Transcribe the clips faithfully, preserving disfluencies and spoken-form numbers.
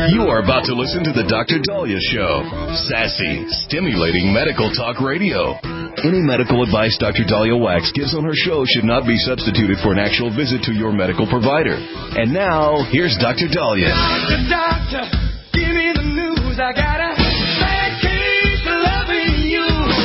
You are about to listen to the Doctor Daliah Show. Sassy, stimulating medical talk radio. Any medical advice Doctor Daliah Wax gives on her show should not be substituted for an actual visit to your medical provider. And now, here's Doctor Daliah. Doctor, doctor, give me the news. I got a bad case of loving you.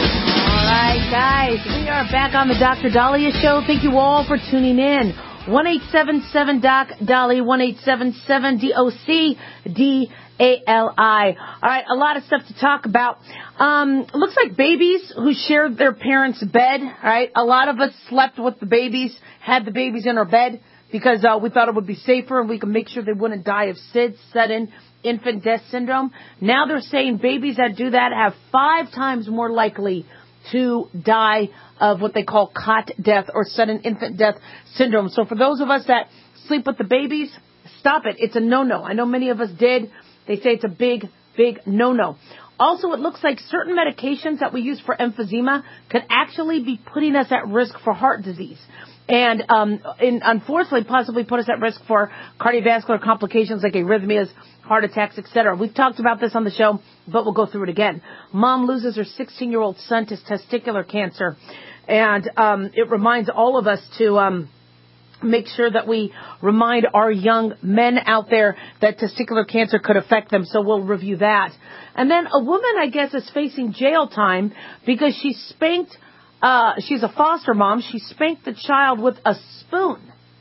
All right, guys, we are back on the Doctor Daliah Show. Thank you all for tuning in. one eight seven seven doc Dolly, one eight seven seven D O C D A L I. All right, a lot of stuff to talk about. Um, looks like babies who shared their parents' bed, all right? A lot of us slept with the babies, had the babies in our bed because uh, we thought it would be safer and we could make sure they wouldn't die of S I D, sudden infant death syndrome. Now they're saying babies that do that have five times more likely to die of what they call cot death or sudden infant death syndrome. So for those of us that sleep with the babies, stop it. It's a no-no. I know many of us did. They say it's a big, big no-no. Also, it looks like certain medications that we use for emphysema could actually be putting us at risk for heart disease. And, um, and unfortunately, possibly put us at risk for cardiovascular complications like arrhythmias, heart attacks, et cetera. We've talked about this on the show, but we'll go through it again. Mom loses her sixteen-year-old son to testicular cancer. And um, it reminds all of us to um, make sure that we remind our young men out there that testicular cancer could affect them. So we'll review that. And then a woman, I guess, is facing jail time because she spanked Uh, she's a foster mom. She spanked the child with a spoon.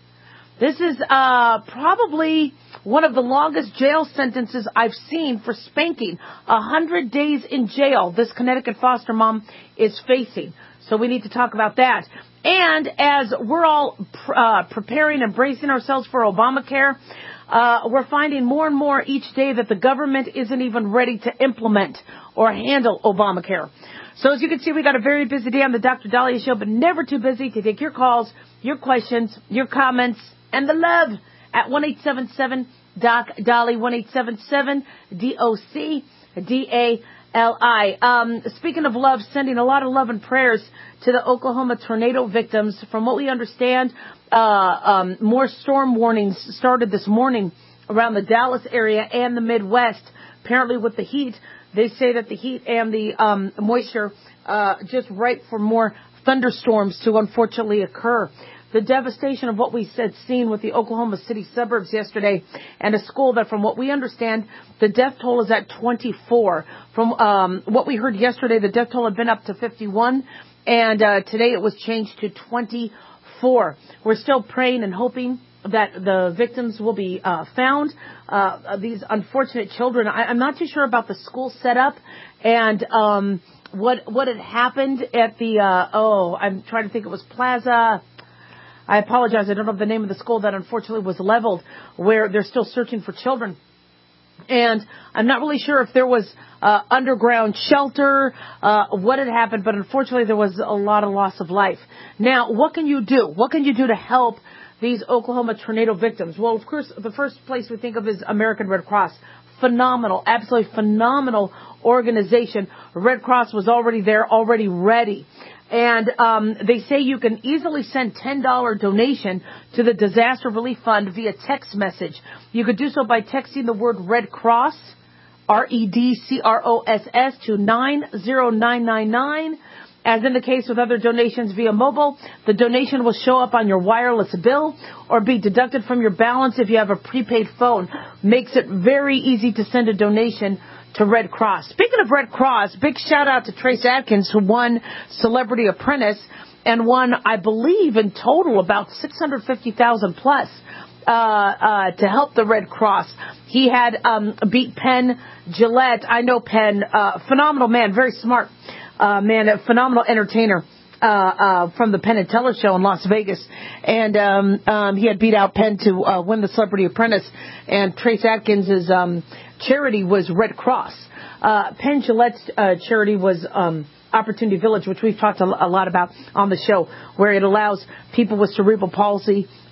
This is uh, probably one of the longest jail sentences I've seen for spanking. A hundred days in jail this Connecticut foster mom is facing. So we need to talk about that. And as we're all pr- uh, preparing and bracing ourselves for Obamacare, uh, we're finding more and more each day that the government isn't even ready to implement or handle Obamacare. So as you can see, we got a very busy day on the Doctor Daliah Show, but never too busy to take your calls, your questions, your comments, and the love at one eight seven seven doc Dolly, one eight seven seven D O C D A L I. Um, speaking of love, sending a lot of love and prayers to the Oklahoma tornado victims. From what we understand, uh, um, more storm warnings started this morning around the Dallas area and the Midwest. Apparently with the heat, they say that the heat and the um, moisture uh, just ripe for more thunderstorms to unfortunately occur. The devastation of what we said seen with the Oklahoma City suburbs yesterday and a school that, from what we understand, the death toll is at twenty-four. From um, what we heard yesterday, the death toll had been up to fifty-one, and uh, today it was changed to twenty-four. We're still praying and hoping that the victims will be uh, found. Uh, these unfortunate children. I, I'm not too sure about the school setup and um, what what had happened at the. Uh, oh, I'm trying to think. It was Plaza. I apologize. I don't know the name of the school that unfortunately was leveled, where they're still searching for children. And I'm not really sure if there was uh, underground shelter, uh, what had happened, but unfortunately there was a lot of loss of life. Now, what can you do? What can you do to help these Oklahoma tornado victims? Well, of course, the first place we think of is American Red Cross. Phenomenal, absolutely phenomenal organization. Red Cross was already there, already ready. And um, they say you can easily send ten dollars donation to the Disaster Relief Fund via text message. You could do so by texting the word Red Cross, R E D C R O S S, to nine zero nine nine nine. As in the case with other donations via mobile, the donation will show up on your wireless bill or be deducted from your balance if you have a prepaid phone. Makes it very easy to send a donation to Red Cross. Speaking of Red Cross, big shout out to Trace Adkins, who won Celebrity Apprentice and won, I believe, in total about six hundred fifty thousand plus uh, uh, to help the Red Cross. He had um, beat Penn Gillette. I know Penn, uh, phenomenal man, very smart uh, man, a phenomenal entertainer. Uh, uh, from the Penn and Teller show in Las Vegas. And um, um, he had beat out Penn to uh, win the Celebrity Apprentice. And Trace Adkins' um, charity was Red Cross. Uh, Penn Gillette's uh, charity was um, Opportunity Village, which we've talked a lot about on the show, where it allows people with cerebral palsy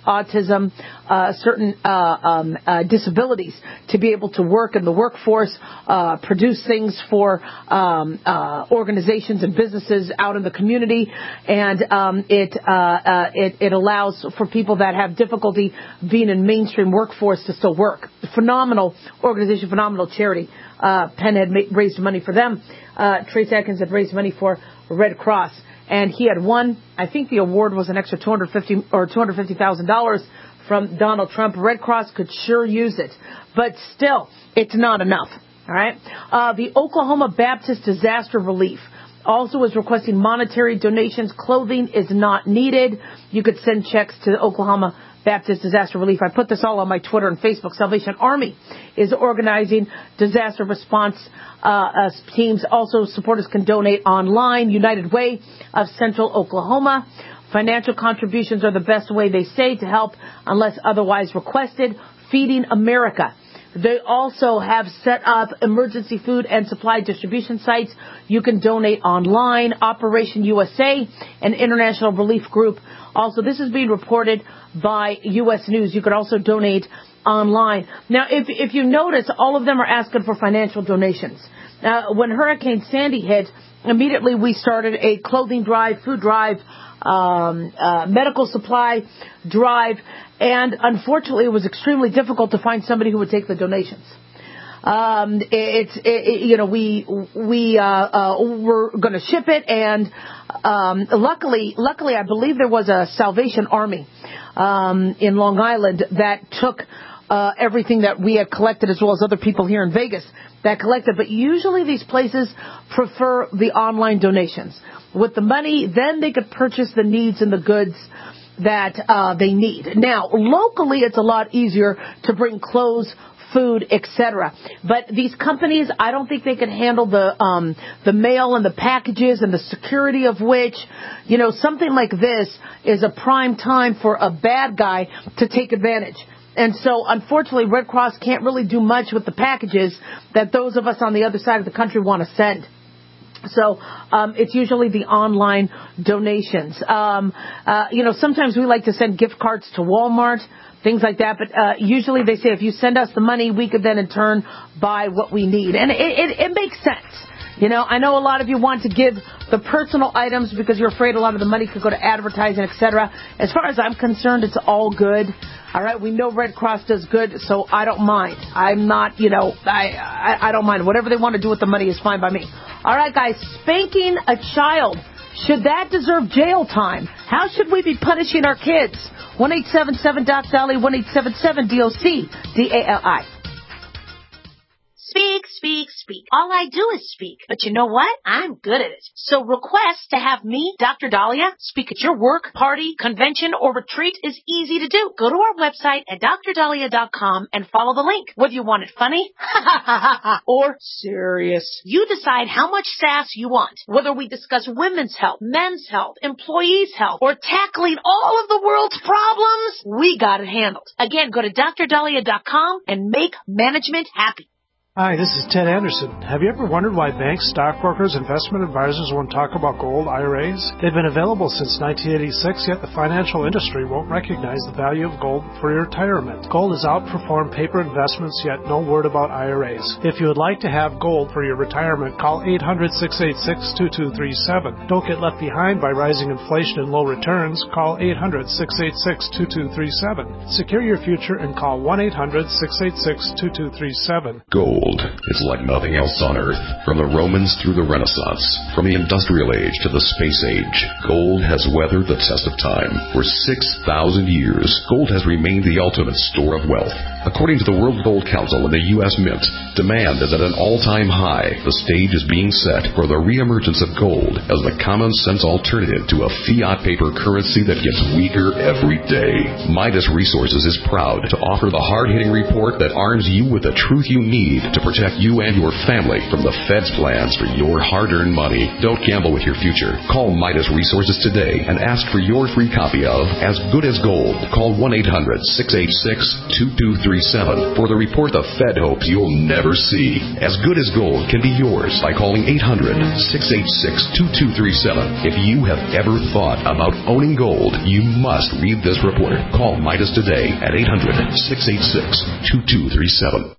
autism, uh, certain uh, um, uh, disabilities to be able to work in the workforce, uh, produce things for um, uh, organizations and businesses out in the community, and um, it, uh, uh, it it allows for people that have difficulty being in mainstream workforce to still work. Phenomenal organization, phenomenal charity. Uh, Penn had ma- raised money for them. Uh, Trace Atkins had raised money for Red Cross. And he had won, I think the award was an extra two hundred fifty or two hundred fifty thousand dollars from Donald Trump. Red Cross could sure use it, but still, it's not enough. All right. Uh, the Oklahoma Baptist Disaster Relief also is requesting monetary donations. Clothing is not needed. You could send checks to the Oklahoma Baptist Disaster Relief. I put this all on my Twitter and Facebook. Salvation Army is organizing disaster response uh, uh, teams. Also, supporters can donate online. United Way of Central Oklahoma. Financial contributions are the best way, they say, to help unless otherwise requested. Feeding America. They also have set up emergency food and supply distribution sites. You can donate online. Operation U S A, an international relief group. Also, this is being reported by U S News. You could also donate online. Now, if if you notice, all of them are asking for financial donations. Now, when Hurricane Sandy hit, immediately we started a clothing drive, food drive, um, uh, medical supply drive, and unfortunately, it was extremely difficult to find somebody who would take the donations. Um, it's, it, it, you know, we, we, uh, uh, were going to ship it, and, um, luckily, luckily, I believe there was a Salvation Army, um, in Long Island that took, uh, everything that we had collected, as well as other people here in Vegas that collected. But usually these places prefer the online donations. With the money, then they could purchase the needs and the goods that uh, they need. Now, locally, it's a lot easier to bring clothes, food, et cetera. But these companies, I don't think they can handle the um, the mail and the packages and the security of which, you know, something like this is a prime time for a bad guy to take advantage. And so, unfortunately, Red Cross can't really do much with the packages that those of us on the other side of the country want to send. So um, it's usually the online donations. Um, uh, you know, sometimes we like to send gift cards to Walmart, things like that. But uh, usually they say if you send us the money, we could then in turn buy what we need. And it, it, it makes sense. You know, I know a lot of you want to give the personal items because you're afraid a lot of the money could go to advertising, et cetera. As far as I'm concerned, it's all good. All right, we know Red Cross does good, so I don't mind. I'm not, you know, I, I I don't mind. Whatever they want to do with the money is fine by me. All right, guys, spanking a child, should that deserve jail time? How should we be punishing our kids? one eight seven seven D O C Dolly, one eight seven seven D O C D A L I. Speak, speak, speak. All I do is speak. But you know what? I'm good at it. So request to have me, Doctor Dahlia, speak at your work, party, convention, or retreat is easy to do. Go to our website at dr dahlia dot com and follow the link. Whether you want it funny or serious, you decide how much sass you want. Whether we discuss women's health, men's health, employees' health, or tackling all of the world's problems, we got it handled. Again, go to dr dahlia dot com and make management happy. Hi, this is Ted Anderson. Have you ever wondered why banks, stockbrokers, investment advisors won't talk about gold I R As? They've been available since nineteen eighty-six, yet the financial industry won't recognize the value of gold for your retirement. Gold has outperformed paper investments, yet no word about I R As. If you would like to have gold for your retirement, call eight hundred, six eight six, two two three seven. Don't get left behind by rising inflation and low returns. Call eight hundred, six eight six, two two three seven. Secure your future and call one eight hundred, six eight six, two two three seven. Gold is like nothing else on Earth. From the Romans through the Renaissance, from the Industrial Age to the Space Age, gold has weathered the test of time. For six thousand years, gold has remained the ultimate store of wealth. According to the World Gold Council and the U S Mint, demand is at an all-time high. The stage is being set for the reemergence of gold as the common-sense alternative to a fiat paper currency that gets weaker every day. Midas Resources is proud to offer the hard-hitting report that arms you with the truth you need to protect you and your family from the Fed's plans for your hard-earned money. Don't gamble with your future. Call Midas Resources today and ask for your free copy of As Good as Gold. Call one eight hundred, six eight six, two two three seven for the report the Fed hopes you'll never see. As Good as Gold can be yours by calling eight hundred, six eight six, two two three seven. If you have ever thought about owning gold, you must read this report. Call Midas today at eight hundred, six eight six, two two three seven.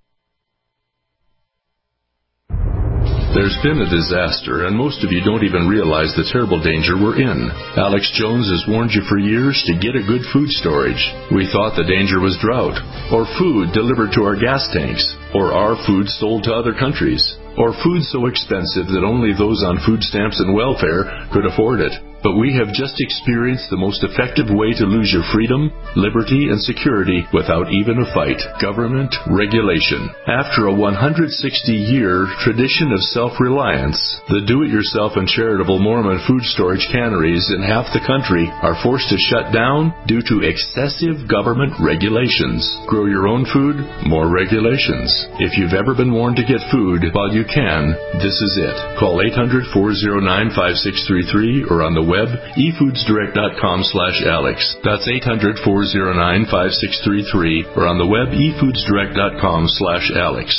There's been a disaster, and most of you don't even realize the terrible danger we're in. Alex Jones has warned you for years to get a good food storage. We thought the danger was drought, or food delivered to our gas tanks, or our food sold to other countries, or food so expensive that only those on food stamps and welfare could afford it. But we have just experienced the most effective way to lose your freedom, liberty, and security without even a fight: government regulation. After a one hundred sixty year tradition of self-reliance, the do-it-yourself and charitable Mormon food storage canneries in half the country are forced to shut down due to excessive government regulations. Grow your own food, more regulations. If you've ever been warned to get food while you can, this is it. Call eight hundred, four oh nine, five six three three or on the web, e foods direct dot com slash Alex. That's eight hundred, four oh nine, five six three three or on the web, e foods direct dot com slash Alex.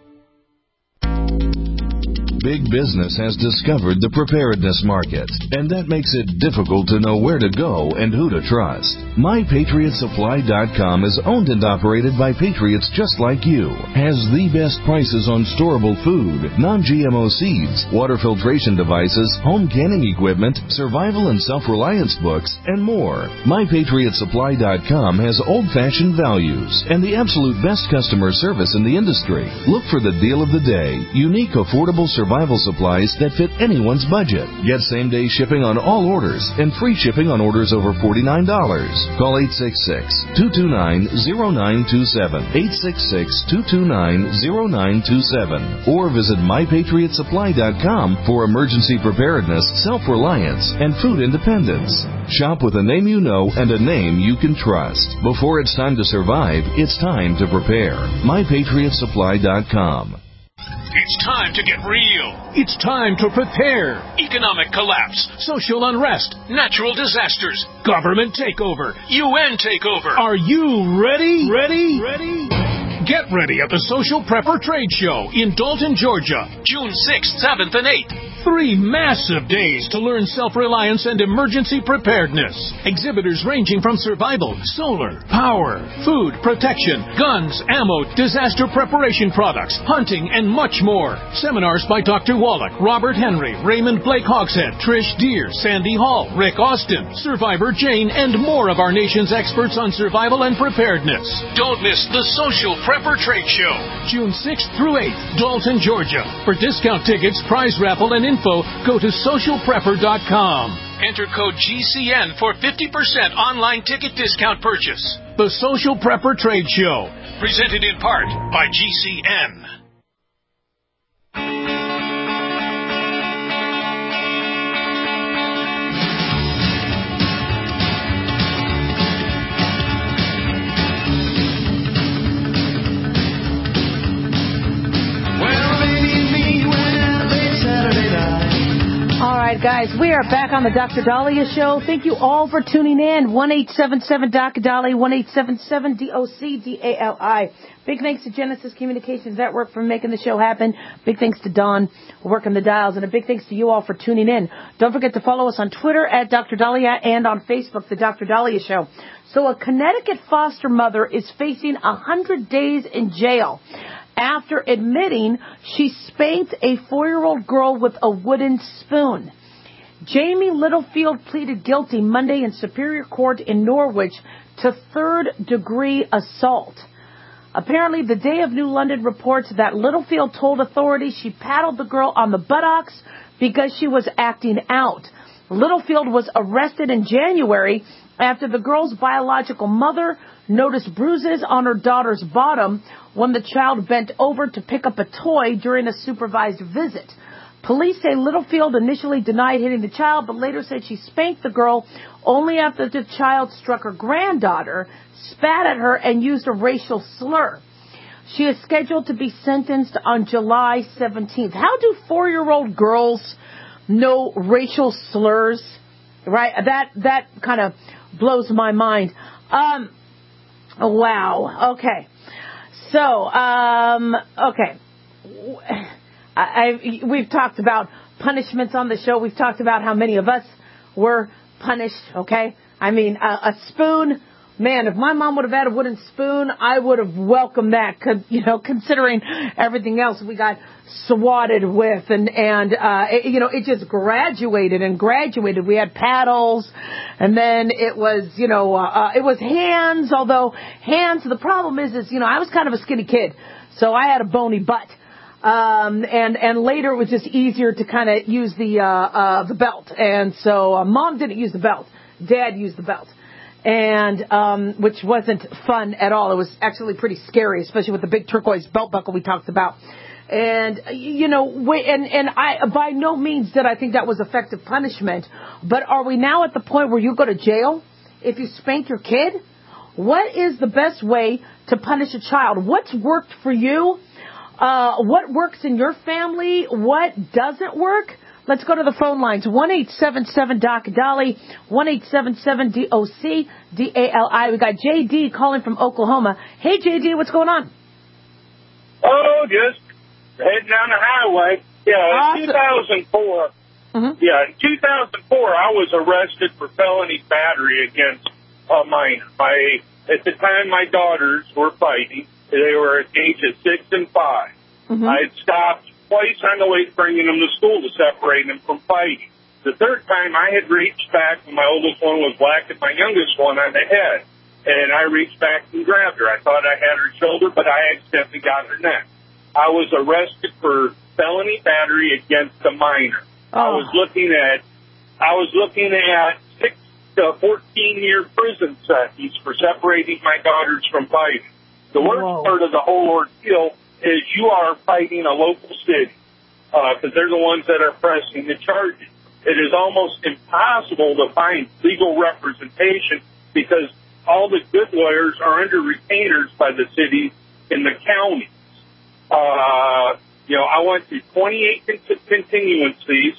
Big business has discovered the preparedness market, and that makes it difficult to know where to go and who to trust. my patriot supply dot com is owned and operated by patriots just like you, has the best prices on storable food, non-G M O seeds, water filtration devices, home canning equipment, survival and self-reliance books, and more. my patriot supply dot com has old-fashioned values and the absolute best customer service in the industry. Look for the deal of the day: unique, affordable survival Survival supplies that fit anyone's budget. Get same-day shipping on all orders and free shipping on orders over forty-nine dollars. Call eight six six, two two nine, zero nine two seven, eight six six, two two nine, zero nine two seven, or visit my patriot supply dot com for emergency preparedness, self-reliance, and food independence. Shop with a name you know and a name you can trust. Before it's time to survive, it's time to prepare. my patriot supply dot com. It's time to get real. It's time to prepare. Economic collapse, social unrest, natural disasters, government takeover, U N takeover. Are you ready? Ready? Ready? Get ready at the Social Prepper Trade Show in Dalton, Georgia, June sixth, seventh, and eighth. Three massive days to learn self-reliance and emergency preparedness. Exhibitors ranging from survival, solar, power, food, protection, guns, ammo, disaster preparation products, hunting, and much more. Seminars by Doctor Wallach, Robert Henry, Raymond Blake Hogshead, Trish Deer, Sandy Hall, Rick Austin, Survivor Jane, and more of our nation's experts on survival and preparedness. Don't miss the Social Prepper Trade Show, June sixth through eighth, Dalton, Georgia. For discount tickets, prize raffle, and info, go to social prepper dot com. Enter code G C N for fifty percent online ticket discount purchase. The Social Prepper Trade Show, presented in part by G C N. All right, guys, we are back on the Doctor Dahlia Show. Thank you all for tuning in. one eight seven seven D O C D A L I, one eight seven seven D O C D A L I. Big thanks to Genesis Communications Network for making the show happen. Big thanks to Don for working the dials. And a big thanks to you all for tuning in. Don't forget to follow us on Twitter at Doctor Dahlia and on Facebook, The Doctor Dahlia Show. So a Connecticut foster mother is facing one hundred days in jail after admitting she spanked a four-year-old girl with a wooden spoon. Jamie Littlefield pleaded guilty Monday in Superior Court in Norwich to third-degree assault. Apparently, the Day of New London reports that Littlefield told authorities she paddled the girl on the buttocks because she was acting out. Littlefield was arrested in January after the girl's biological mother noticed bruises on her daughter's bottom when the child bent over to pick up a toy during a supervised visit. Police say Littlefield initially denied hitting the child, but later said she spanked the girl only after the child struck her granddaughter, spat at her, and used a racial slur. She is scheduled to be sentenced on July seventeenth. How do four-year-old girls know racial slurs? Right? That that kind of blows my mind. Um, wow. Okay. So, um, okay. I, I, we've talked about punishments on the show. We've talked about how many of us were punished, okay? I mean, a, a spoon. Man, if my mom would have had a wooden spoon, I would have welcomed that, you know, considering everything else we got swatted with. And, and uh, it, you know, it just graduated and graduated. We had paddles, and then it was, you know, uh, uh, it was hands, although hands, the problem is, is, you know, I was kind of a skinny kid, so I had a bony butt. Um, and, and later it was just easier to kind of use the, uh, uh, the belt. And so uh, Mom didn't use the belt. Dad used the belt. And, um, which wasn't fun at all. It was actually pretty scary, especially with the big turquoise belt buckle we talked about. And, you know, we, and, and I, by no means did I think that was effective punishment. But are we now at the point where you go to jail if you spank your kid? What is the best way to punish a child? What's worked for you? Uh, what works in your family? What doesn't work? Let's go to the phone lines. one eight seven seven D O C Dolly, one eight seven seven D O C D A L I. We got J D calling from Oklahoma. Hey, J D, what's going on? Oh, just heading down the highway. Yeah, awesome. in two thousand four. Mm-hmm. Yeah, in two thousand four, I was arrested for felony battery against a minor. My, at the time, my daughters were fighting. They were at the age of six and five. Mm-hmm. I had stopped twice on the way bringing them to school to separate them from fighting. The third time, I had reached back when my oldest one was whacking my youngest one on the head. And I reached back and grabbed her. I thought I had her shoulder, but I accidentally got her neck. I was arrested for felony battery against a minor. Oh. I was looking at, I was looking at six to fourteen year prison sentence for separating my daughters from fighting. The worst Whoa. part of the whole ordeal is you are fighting a local city because uh, they're the ones that are pressing the charges. It is almost impossible to find legal representation because all the good lawyers are under retainers by the cities in the counties. Uh, you know, I went through twenty-eight continuances.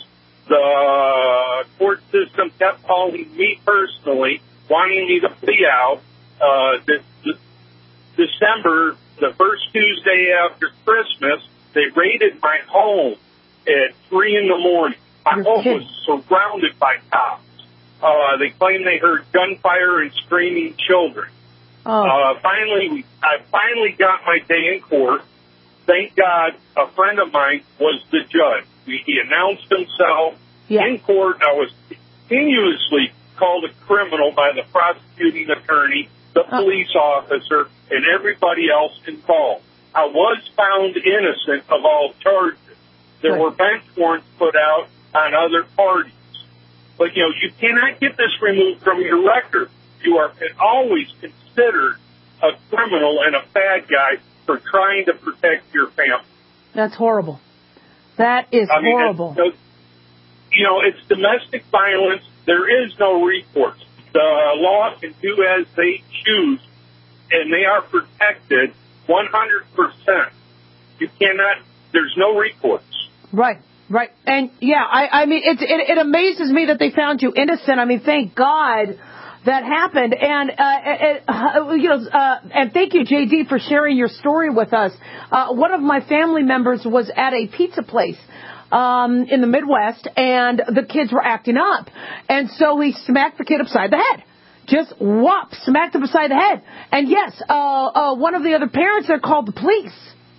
The court system kept calling me personally, wanting me to plea out. Uh, this, this December, the first Tuesday after Christmas, they raided my home at three in the morning. My You're home kidding. was surrounded by cops. Uh, they claimed they heard gunfire and screaming children. Oh. Uh, finally, we, I finally got my day in court. Thank God a friend of mine was the judge. He, he announced himself yeah. in court. I was continuously called a criminal by the prosecuting attorney, the police oh. officer, and everybody else involved. I was found innocent of all charges. There right. were bench warrants put out on other parties. But, you know, you cannot get this removed from your record. You are always considered a criminal and a bad guy for trying to protect your family. That's horrible. That is I mean, horrible. It's, you know, it's domestic violence. There is no recourse. The law can do as they choose, and they are protected one hundred percent. You cannot, there's no recourse. Right, right. And, yeah, I, I mean, it, it, it amazes me that they found you innocent. I mean, thank God that happened. And, uh, it, uh, you know, uh, and thank you, J D, for sharing your story with us. Uh, one of my family members was at a pizza place um, in the Midwest, and the kids were acting up. And so he smacked the kid upside the head. Just whop, smacked him upside the head. And yes, uh, uh, one of the other parents there called the police.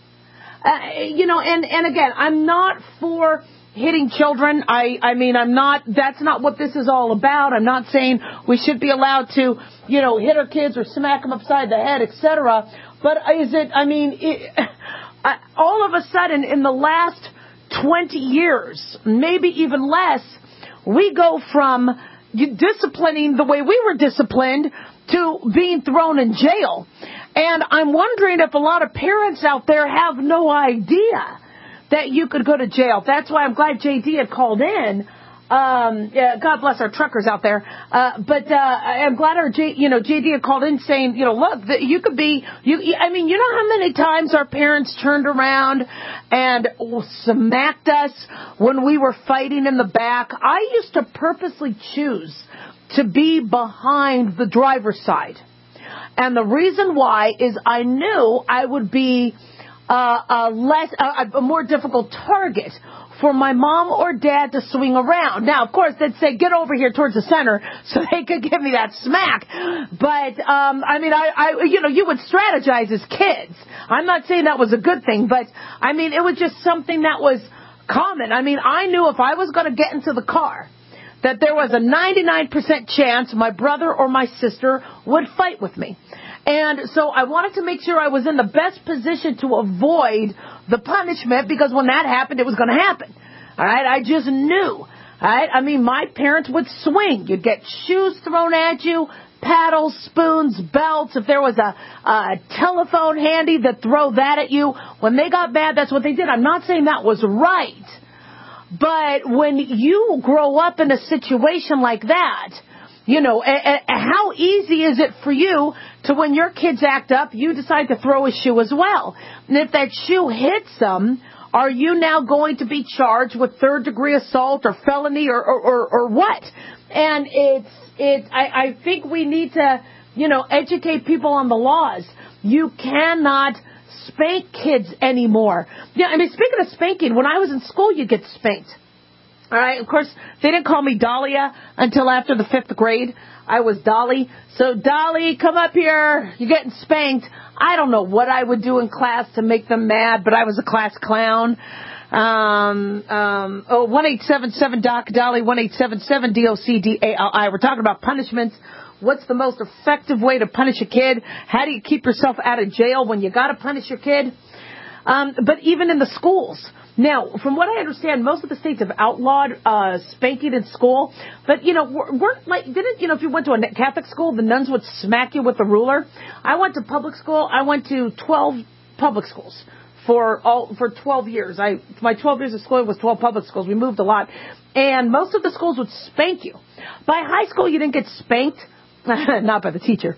Uh, you know, and, and again, I'm not for hitting children. I, I mean, I'm not, that's not what this is all about. I'm not saying we should be allowed to, you know, hit our kids or smack them upside the head, et cetera. But is it, I mean, it, I, all of a sudden in the last twenty years, maybe even less, we go from disciplining the way we were disciplined to being thrown in jail. And I'm wondering if a lot of parents out there have no idea that you could go to jail. That's why I'm glad J D had called in. Um, yeah, God bless our truckers out there. Uh, but uh, I'm glad our, J, you know, J D had called in saying, you know, look, that you could be, you. I mean, you know how many times our parents turned around and smacked us when we were fighting in the back? I used to purposely choose to be behind the driver's side. And the reason why is I knew I would be uh, a less, a, a more difficult target for my mom or dad to swing around. Now, of course, they'd say, get over here towards the center so they could give me that smack. But, um, I mean, I, I, you know, you would strategize as kids. I'm not saying that was a good thing, but, I mean, it was just something that was common. I mean, I knew if I was going to get into the car, that there was a ninety-nine percent chance my brother or my sister would fight with me. And so I wanted to make sure I was in the best position to avoid the punishment, because when that happened, it was going to happen. All right? I just knew. All right? I mean, my parents would swing. You'd get shoes thrown at you, paddles, spoons, belts. If there was a, a telephone handy, they'd throw that at you. When they got bad, that's what they did. I'm not saying that was right. But when you grow up in a situation like that, you know, a, a, how easy is it for you to, when your kids act up, you decide to throw a shoe as well? And if that shoe hits them, are you now going to be charged with third degree assault or felony or, or, or, or what? And it's, it, I, I think we need to, you know, educate people on the laws. You cannot spank kids anymore. Yeah, I mean, speaking of spanking, when I was in school, you get spanked. All right. Of course, they didn't call me Dahlia until after the fifth grade. I was Dolly. So, Dolly, come up here. You're getting spanked. I don't know what I would do in class to make them mad, but I was a class clown. Um, um, oh, one eight seven seven D O C, Dolly, one eight seven seven D O C D A L I. We're talking about punishments. What's the most effective way to punish a kid? How do you keep yourself out of jail when you got to punish your kid? Um, but even in the schools. Now, from what I understand, most of the states have outlawed uh, spanking in school. But, you know, weren't like, didn't, you know, if you went to a Catholic school, the nuns would smack you with a ruler. I went to public school. I went to twelve public schools for all for twelve years. I my twelve years of school was twelve public schools. We moved a lot. And most of the schools would spank you. By high school, you didn't get spanked. Not by the teacher.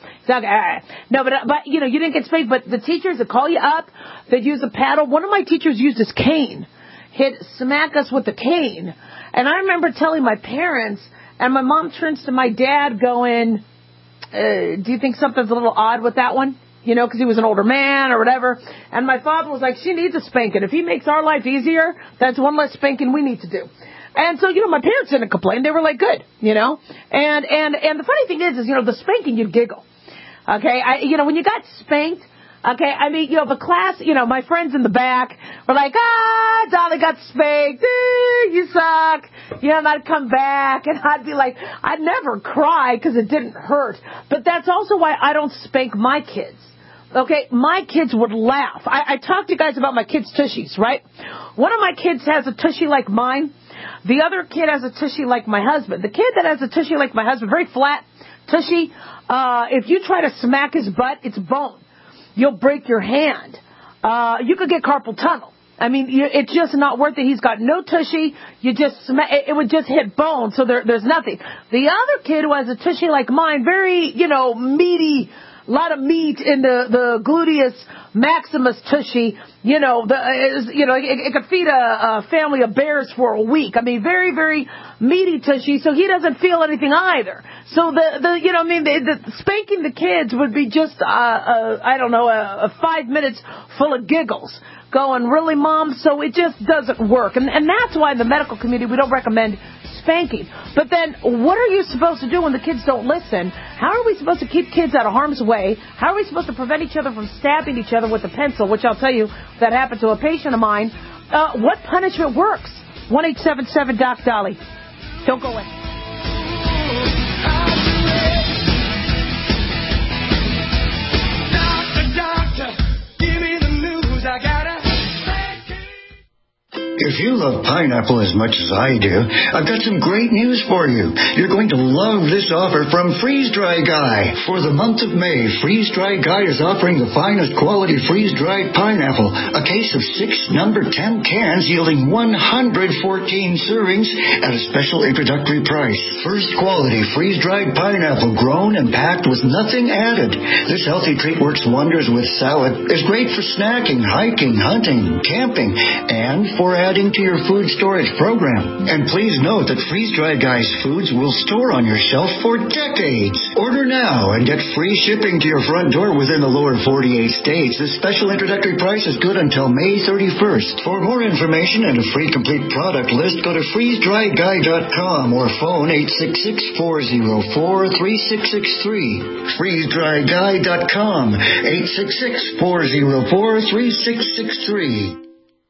No, but, but, you know, you didn't get spanked, but the teachers would call you up. They'd use a paddle. One of my teachers used his cane. He'd smack us with the cane. And I remember telling my parents, and my mom turns to my dad going, uh, do you think something's a little odd with that one? You know, because he was an older man or whatever. And my father was like, she needs a spanking. If he makes our life easier, that's one less spanking we need to do. And so, you know, my parents didn't complain. They were like, good, you know. And and and the funny thing is, is, you know, the spanking, you'd giggle. Okay? I, you know, when you got spanked, okay, I mean, you know, the class, you know, my friends in the back were like, ah, Dolly got spanked. Eh, you suck. You know, and I'd come back and I'd be like, I'd never cry because it didn't hurt. But that's also why I don't spank my kids. Okay, my kids would laugh. I, I talked to you guys about my kids' tushies, right? One of my kids has a tushy like mine. The other kid has a tushy like my husband. The kid that has a tushy like my husband, very flat tushy, uh, if you try to smack his butt, it's bone. You'll break your hand. Uh, you could get carpal tunnel. I mean, you, it's just not worth it. He's got no tushy. You just smack, it, it would just hit bone, so there, there's nothing. The other kid who has a tushy like mine, very, you know, meaty, a lot of meat in the, the gluteus maximus tushy, you know, the, is, you know, it, it could feed a, a family of bears for a week. I mean, very, very meaty tushy, so he doesn't feel anything either. So the, the you know, I mean, the, the spanking the kids would be just, uh, uh, I don't know, a, a five minutes full of giggles. Going, really, Mom? So it just doesn't work. And, and that's why in the medical community we don't recommend spanking. But then what are you supposed to do when the kids don't listen? How are we supposed to keep kids out of harm's way? How are we supposed to prevent each other from stabbing each other with a pencil, which I'll tell you that happened to a patient of mine? Uh, what punishment works? one eight seven seven D O C, Dolly. Don't go away. Doctor, doctor, give me the news. I gotta If you love pineapple as much as I do, I've got some great news for you. You're going to love this offer from Freeze Dry Guy. For the month of May, Freeze Dry Guy is offering the finest quality freeze-dried pineapple, a case of six number ten cans yielding one hundred fourteen servings at a special introductory price. First quality freeze-dried pineapple grown and packed with nothing added. This healthy treat works wonders with salad, is great for snacking, hiking, hunting, camping, and for adding to your food storage program. And please note that Freeze Dry Guy's foods will store on your shelf for decades. Order now and get free shipping to your front door within the lower forty-eight states. This special introductory price is good until May thirty-first. For more information and a free complete product list, go to freeze dry guy dot com or phone eight six six, four zero four, three six six three. freeze dry guy dot com, eight six six, four zero four, three six six three.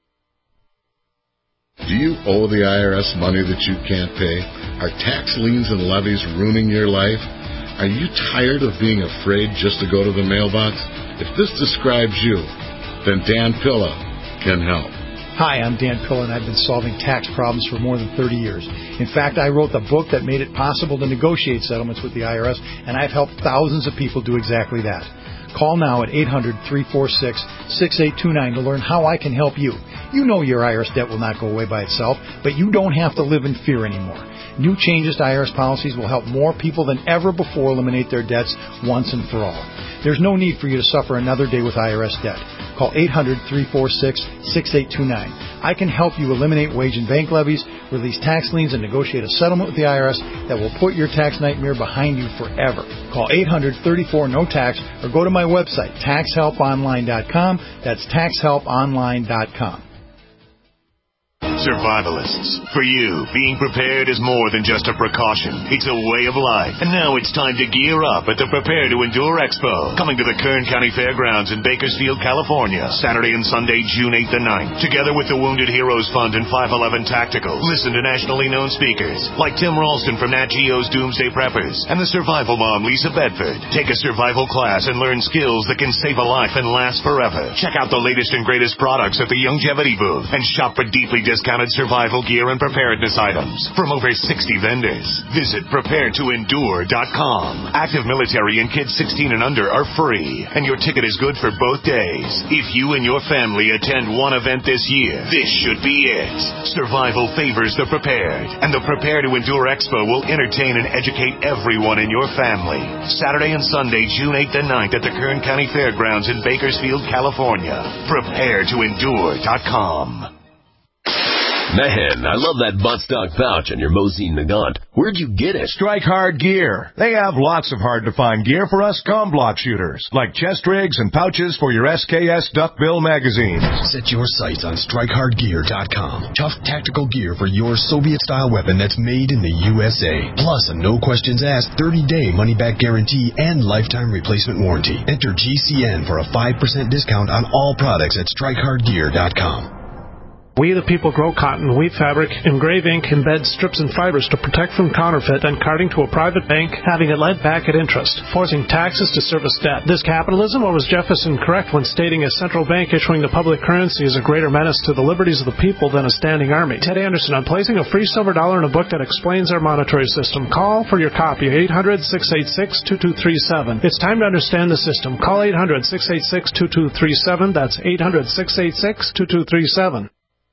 Do you owe the I R S money that you can't pay? Are tax liens and levies ruining your life? Are you tired of being afraid just to go to the mailbox? If this describes you, then Dan Pilla can help. Hi, I'm Dan Pilla, and I've been solving tax problems for more than thirty years. In fact, I wrote the book that made it possible to negotiate settlements with the I R S, and I've helped thousands of people do exactly that. Call now at eight hundred, three four six, six eight two nine to learn how I can help you. You know your I R S debt will not go away by itself, but you don't have to live in fear anymore. New changes to I R S policies will help more people than ever before eliminate their debts once and for all. There's no need for you to suffer another day with I R S debt. Call eight hundred, three four six, six eight two nine. I can help you eliminate wage and bank levies, release tax liens, and negotiate a settlement with the I R S that will put your tax nightmare behind you forever. Call eight hundred, thirty-four, no tax or go to my website, tax help online dot com. That's tax help online dot com. Survivalists, for you, being prepared is more than just a precaution. It's a way of life. And now it's time to gear up at the Prepare to Endure Expo, coming to the Kern County Fairgrounds in Bakersfield, California, Saturday and Sunday, June eighth and ninth. Together with the Wounded Heroes Fund and five eleven Tactical, listen to nationally known speakers like Tim Ralston from Nat Geo's Doomsday Preppers and the survival mom, Lisa Bedford. Take a survival class and learn skills that can save a life and last forever. Check out the latest and greatest products at the Longevity booth and shop for deeply discounted survival gear and preparedness items from over sixty vendors. Visit prepare to endure dot com. Active military and kids sixteen and under are free, and your ticket is good for both days. If you and your family attend one event this year, this should be it. Survival favors the prepared, and the Prepare to Endure Expo will entertain and educate everyone in your family. Saturday and Sunday, June eighth and ninth at the Kern County Fairgrounds in Bakersfield, California. prepare to endure dot com. Man, I love that buttstock pouch on your Mosine Nagant. Where'd you get it? Strike Hard Gear. They have lots of hard-to-find gear for us comblock shooters, like chest rigs and pouches for your S K S duckbill magazines. Set your sights on strike hard gear dot com. Tough tactical gear for your Soviet-style weapon that's made in the U S A. Plus a no-questions-asked thirty-day money-back guarantee and lifetime replacement warranty. Enter G C N for a five percent discount on all products at strike hard gear dot com. We the people grow cotton, weave fabric, engrave ink, embed strips and fibers to protect from counterfeit and carting to a private bank, having it lent back at interest, forcing taxes to service debt. This capitalism, or was Jefferson correct when stating a central bank issuing the public currency is a greater menace to the liberties of the people than a standing army? Ted Anderson, on placing a free silver dollar in a book that explains our monetary system. Call for your copy, eight hundred, six eight six, two two three seven. It's time to understand the system. Call eight hundred, six eight six, two two three seven. That's eight hundred, six eight six, two two three seven.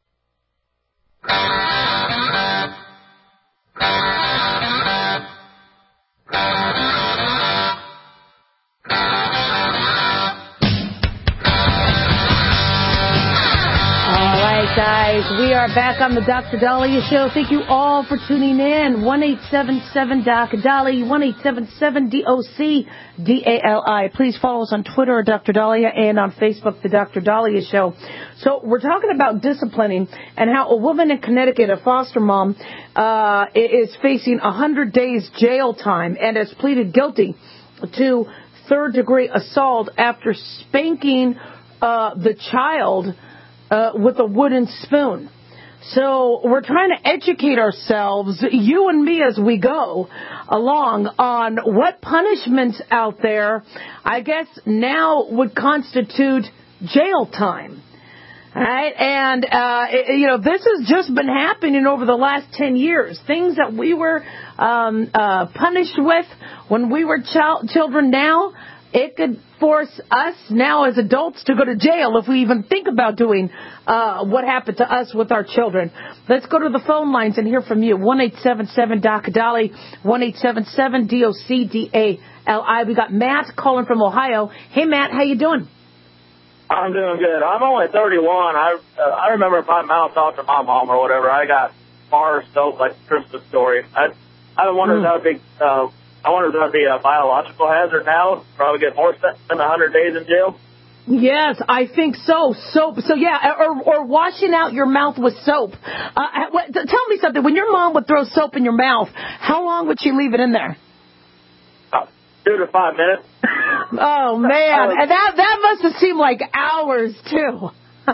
Guys, we are back on the Doctor Dahlia Show. Thank you all for tuning in. one eight seven seven D O C D A L I, one eight seven seven D O C D A L I. Please follow us on Twitter at Doctor Dahlia and on Facebook, the Doctor Dahlia Show. So we're talking about disciplining and how a woman in Connecticut, a foster mom, uh, is facing one hundred days jail time and has pleaded guilty to third-degree assault after spanking uh, the child Uh, with a wooden spoon. So we're trying to educate ourselves, you and me as we go along, on what punishments out there, I guess, now would constitute jail time. All right, and, uh, it, you know, this has just been happening over the last ten years. Things that we were um, uh, punished with when we were ch- children now, it could force us now as adults to go to jail if we even think about doing uh, what happened to us with our children. Let's go to the phone lines and hear from you. one eight seven seven D O C D A L I, one eight seven seven D O C D A L I. We got Matt calling from Ohio. Hey, Matt, how you doing? I'm doing good. I'm only thirty-one. I uh, I remember if my mouth talked to my mom or whatever, I got bar soap like the Christmas story. I I wonder if that would be uh, I wonder if that would be a biological hazard now. Probably get more than a hundred days in jail. Yes, I think so. Soap. So yeah, or or washing out your mouth with soap. Uh, what, tell me something. When your mom would throw soap in your mouth, how long would she leave it in there? Uh, two to five minutes. Oh man, and that that must have seemed like hours too.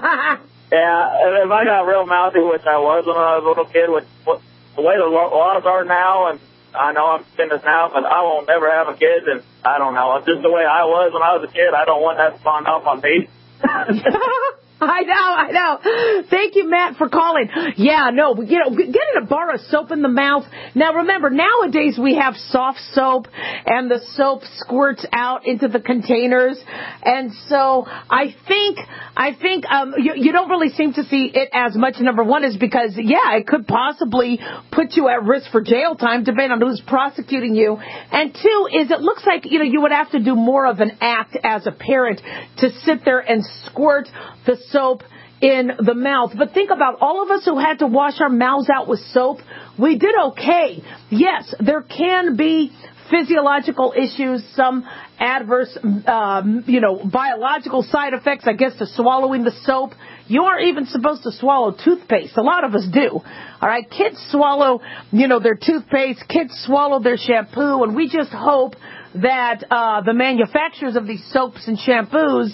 Yeah, if I got real mouthy, which I was when I was a little kid, with the way the laws are now, and I know I'm saying this now, but I won't never have a kid, and I don't know. It's just the way I was when I was a kid. I don't want that spawned off on me. I know, I know. Thank you, Matt, for calling. Yeah, no, you know, getting a bar of soap in the mouth. Now, remember, nowadays we have soft soap, and the soap squirts out into the containers. And so I think, I think um, you, you don't really seem to see it as much. Number one is because, yeah, it could possibly put you at risk for jail time, depending on who's prosecuting you. And two is it looks like, you know, you would have to do more of an act as a parent to sit there and squirt the soap in the mouth. But think about all of us who had to wash our mouths out with soap. We did okay. Yes, there can be physiological issues, some adverse, um, you know, biological side effects, I guess, to swallowing the soap. You aren't even supposed to swallow toothpaste. A lot of us do. All right, kids swallow, you know, their toothpaste. Kids swallow their shampoo, and we just hope that uh, the manufacturers of these soaps and shampoos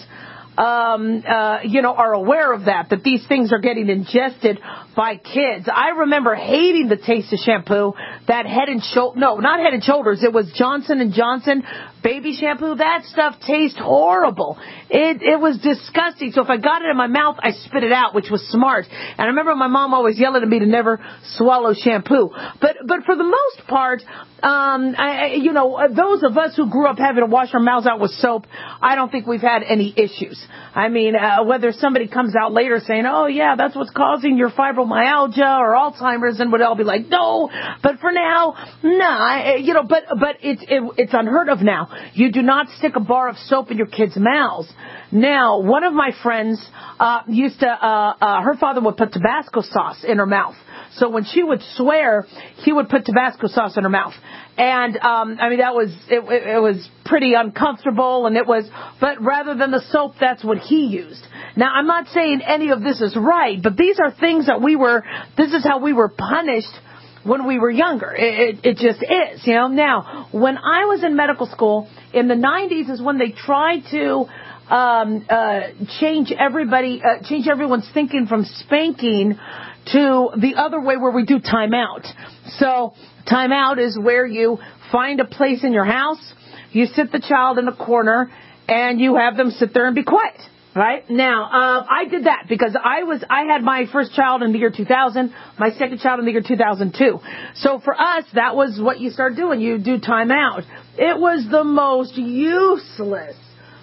Um, uh, you know, are aware of that, that these things are getting ingested by kids. I remember hating the taste of shampoo, that Head and Shoulders, no, not Head and Shoulders, it was Johnson and Johnson baby shampoo. That stuff tastes horrible. It, it was disgusting. So if I got it in my mouth, I spit it out, which was smart. And I remember my mom always yelling at me to never swallow shampoo. But, but for the most part, um, I, you know, those of us who grew up having to wash our mouths out with soap, I don't think we've had any issues. I mean, uh, whether somebody comes out later saying, oh, yeah, that's what's causing your fibromyalgia or Alzheimer's, and would all be like, no. But for now, no, I, you know, but but it's it, it's unheard of now. You do not stick a bar of soap in your kids' mouths. Now, one of my friends uh, used to, uh, uh, her father would put Tabasco sauce in her mouth. So when she would swear, he would put Tabasco sauce in her mouth. And, um, I mean, that was, it, it was pretty uncomfortable, and it was, but rather than the soap, that's what he used. Now, I'm not saying any of this is right, but these are things that we were, this is how we were punished when we were younger. It, it, it just is, you know. Now, when I was in medical school, in the nineties is when they tried to um, uh, change everybody, uh, change everyone's thinking from spanking to the other way where we do timeout. So timeout is where you find a place in your house, you sit the child in a corner, and you have them sit there and be quiet. Right? Now, uh, I did that because I was, I had my first child in the year two thousand, my second child in the year two thousand two. So for us, that was what you start doing. You do time out. It was the most useless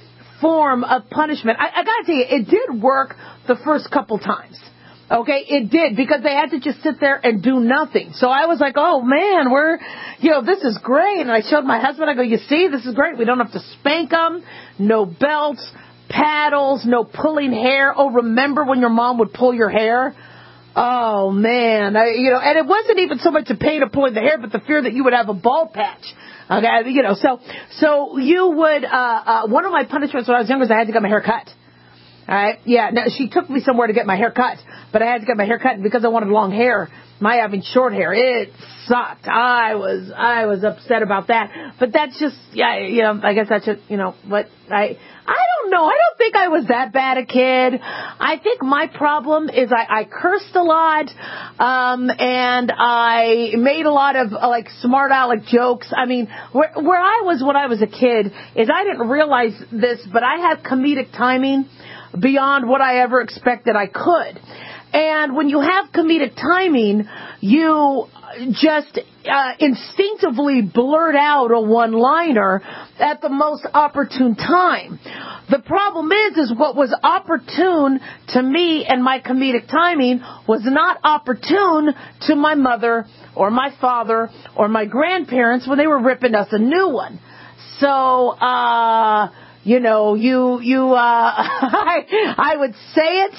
form of punishment. I, I gotta tell you, it did work the first couple times. Okay, it did, because they had to just sit there and do nothing. So I was like, oh man, we're, you know, this is great. And I showed my husband, I go, you see, this is great. We don't have to spank them, no belts, paddles, no pulling hair. Oh, remember when your mom would pull your hair? Oh, man. I, you know, and it wasn't even so much the pain of pulling the hair, but the fear that you would have a bald patch. Okay, you know, so so you would, uh, uh, one of my punishments when I was younger is I had to get my hair cut. All right, yeah, no, she took me somewhere to get my hair cut, but I had to get my hair cut, and because I wanted long hair, my having short hair, it sucked. I was, I was upset about that, but that's just, yeah, you know, I guess that's just, you know, what I, I don't know. I don't think I was that bad a kid. I think my problem is I, I cursed a lot, um, and I made a lot of uh, like smart aleck jokes. I mean, where, where I was when I was a kid is I didn't realize this, but I had comedic timing. beyond what I ever expected I could. And when you have comedic timing, you just uh, instinctively blurt out a one-liner at the most opportune time. The problem is, is what was opportune to me and my comedic timing was not opportune to my mother or my father or my grandparents when they were ripping us a new one. So, uh, you know, you, you, uh, I, I would say it.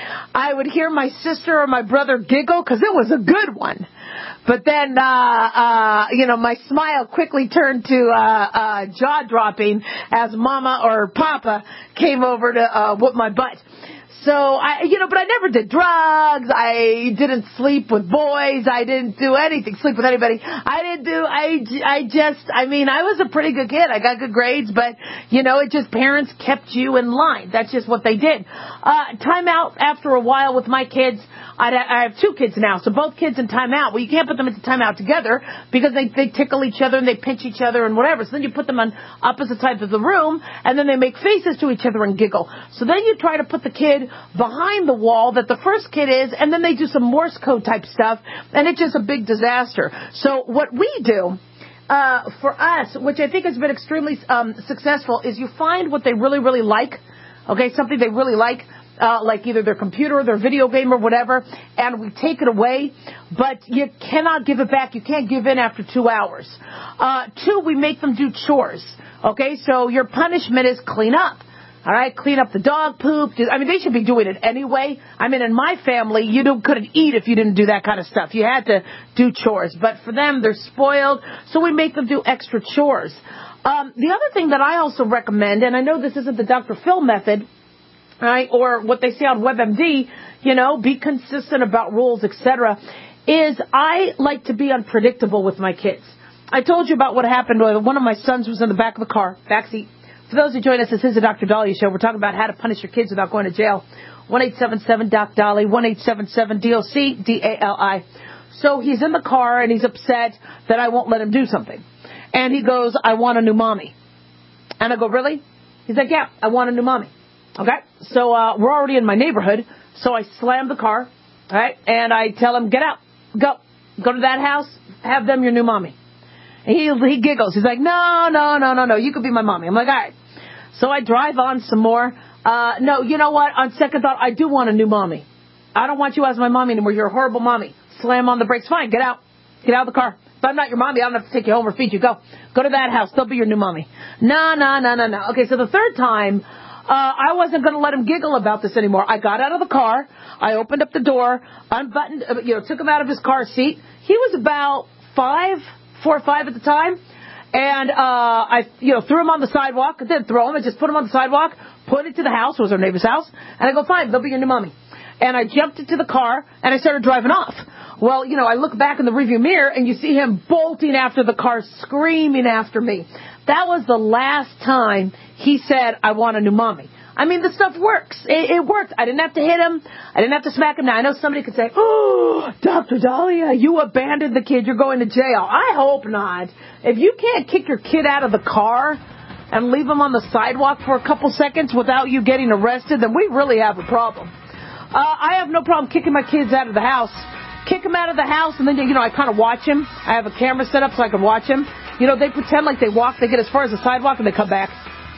I would hear my sister or my brother giggle because it was a good one. But then, uh, uh, you know, my smile quickly turned to, uh, uh, jaw-dropping as Mama or Papa came over to, uh, whoop my butt. So, I, you know, but I never did drugs. I didn't sleep with boys. I didn't do anything, sleep with anybody. I didn't do, I, I just, I mean, I was a pretty good kid. I got good grades, but, you know, it just, parents kept you in line. That's just what they did. Uh, time out after a while with my kids. I'd, I have two kids now, so both kids in timeout. Well, you can't put them into timeout together because they, they tickle each other and they pinch each other and whatever. So then you put them on opposite sides of the room, and then they make faces to each other and giggle. So then you try to put the kid behind the wall that the first kid is, and then they do some Morse code type stuff, and it's just a big disaster. So what we do uh, for us, which I think has been extremely um, successful, is you find what they really, really like, okay, something they really like, Uh, like either their computer or their video game or whatever, and we take it away, but you cannot give it back. You can't give in after two hours. Uh, two, we make them do chores. Okay, so your punishment is clean up. All right, clean up the dog poop. I mean, they should be doing it anyway. I mean, in my family, you don't, couldn't eat if you didn't do that kind of stuff. You had to do chores. But for them, they're spoiled, so we make them do extra chores. Um, the other thing that I also recommend, and I know this isn't the Doctor Phil method, right, or what they say on WebMD, you know, be consistent about rules, et cetera, is I like to be unpredictable with my kids. I told you about what happened when one of my sons was in the back of the car, backseat. For those who join us, this is the Doctor Dahlia Show. We're talking about how to punish your kids without going to jail. one eight seven seven D O C Dolly, one eight seven seven D O C D A L I. So he's in the car and he's upset that I won't let him do something. And he goes, I want a new mommy. And I go, really? He's like, yeah, I want a new mommy. Okay, so uh, we're already in my neighborhood, so I slam the car, all right, and I tell him, get out, go, go to that house, have them your new mommy. And he he giggles. He's like, no, no, no, no, no, you could be my mommy. I'm like, all right. So I drive on some more. Uh, no, you know what? On second thought, I do want a new mommy. I don't want you as my mommy anymore. You're a horrible mommy. Slam on the brakes. Fine, get out. Get out of the car. If I'm not your mommy, I don't have to take you home or feed you. Go. Go to that house. They'll be your new mommy. No, no, no, no, no. Okay, so the third time, Uh, I wasn't going to let him giggle about this anymore. I got out of the car. I opened up the door, unbuttoned, uh, you know, took him out of his car seat. He was about five, four or five at the time. And, uh, I, you know, threw him on the sidewalk. I didn't throw him. I just put him on the sidewalk, put it to the house. It was our neighbor's house. And I go, fine, they'll be your new mommy. And I jumped into the car and I started driving off. Well, you know, I look back in the rearview mirror and you see him bolting after the car, screaming after me. That was the last time he said, I want a new mommy. I mean, the stuff works. It, it worked. I didn't have to hit him. I didn't have to smack him. Now, I know somebody could say, oh, Doctor Dahlia, you abandoned the kid. You're going to jail. I hope not. If you can't kick your kid out of the car and leave him on the sidewalk for a couple seconds without you getting arrested, then we really have a problem. Uh, I have no problem kicking my kids out of the house. Kick them out of the house, and then, you know, I kind of watch him. I have a camera set up so I can watch him. You know, they pretend like they walk. They get as far as the sidewalk, and they come back.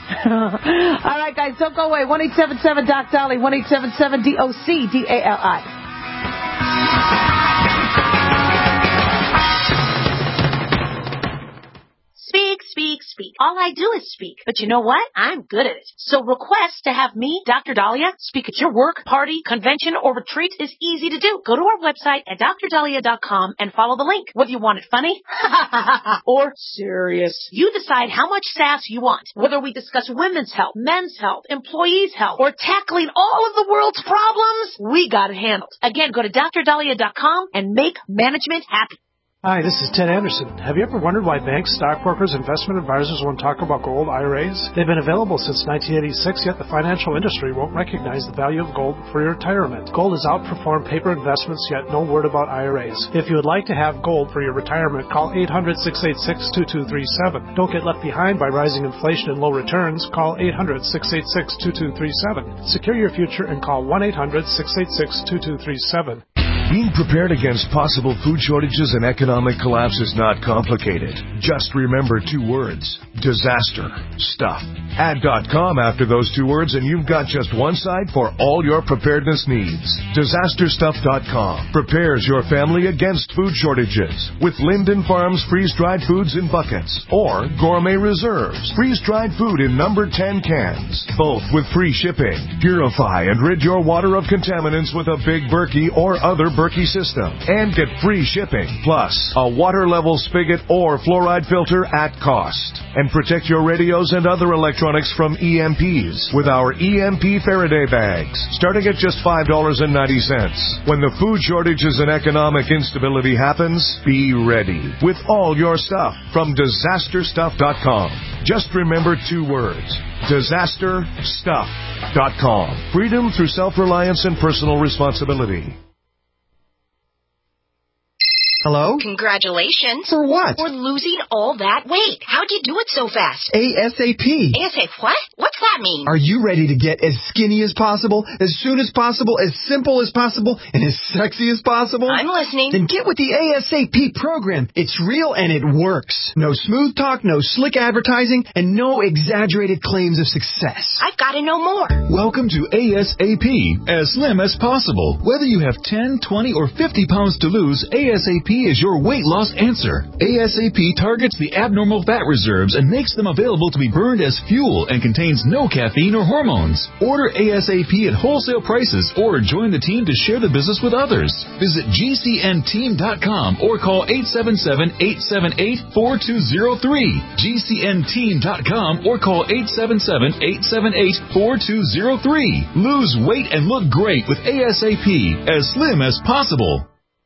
All right, guys, don't go away. one eight seven seven D O C Dolly, one eight seven seven D O C D A L I. Speak, speak, speak. All I do is speak. But you know what? I'm good at it. So request to have me, Doctor Dahlia, speak at your work, party, convention, or retreat is easy to do. Go to our website at dr dahlia dot com and follow the link. Whether you want it funny or serious, you decide how much sass you want. Whether we discuss women's health, men's health, employees' health, or tackling all of the world's problems, we got it handled. Again, go to dr dahlia dot com and make management happy. Hi, this is Ted Anderson. Have you ever wondered why banks, stockbrokers, investment advisors won't talk about gold I R As? They've been available since nineteen eighty-six, yet the financial industry won't recognize the value of gold for your retirement. Gold has outperformed paper investments, yet no word about I R As. If you would like to have gold for your retirement, call eight hundred, six eight six, two two three seven. Don't get left behind by rising inflation and low returns. Call eight hundred, six eight six, two two three seven. Secure your future and call one eight hundred, six eight six, two two three seven. Being prepared against possible food shortages and economic collapse is not complicated. Just remember two words: disaster stuff. Add .com after those two words and you've got just one site for all your preparedness needs. disaster stuff dot com prepares your family against food shortages with Linden Farms freeze-dried foods in buckets or Gourmet Reserves freeze-dried food in number ten cans, both with free shipping. Purify and rid your water of contaminants with a Big Berkey or other Berkey system and get free shipping, plus a water level spigot or fluoride filter at cost. And protect your radios and other electronics from E M Ps with our E M P Faraday bags, starting at just five dollars and ninety cents. When the food shortages and economic instability happens, be ready with all your stuff from disaster stuff dot com. Just remember two words: disaster stuff dot com. Freedom through self-reliance and personal responsibility. Hello? Congratulations. For what? For losing all that weight. How'd you do it so fast? ASAP. ASAP what? What's that mean? Are you ready to get as skinny as possible, as soon as possible, as simple as possible, and as sexy as possible? I'm listening. Then get with the ASAP program. It's real and it works. No smooth talk, no slick advertising, and no exaggerated claims of success. I've got to know more. Welcome to ASAP, as slim as possible. Whether you have ten, twenty, or fifty pounds to lose, ASAP is your weight loss answer. ASAP targets the abnormal fat reserves and makes them available to be burned as fuel and contains no caffeine or hormones. Order ASAP at wholesale prices or join the team to share the business with others. Visit G C N team dot com or call eight seven seven, eight seven eight, four two zero three. G C N team dot com or call eight seven seven, eight seven eight, four two zero three. Lose weight and look great with ASAP, as slim as possible.